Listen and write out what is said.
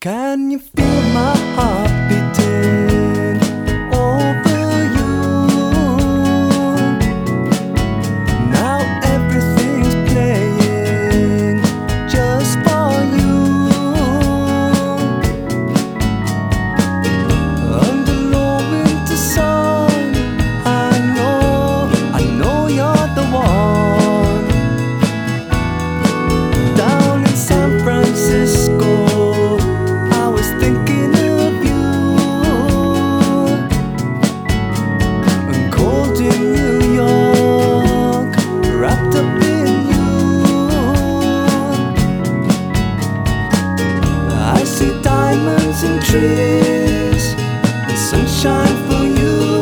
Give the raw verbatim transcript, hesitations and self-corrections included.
Can you feel my heart beating over you? Now everything's playing just for you. Under the winter sun, I know, I know you're the one. Down in San Francisco, diamonds and trees and sunshine for you.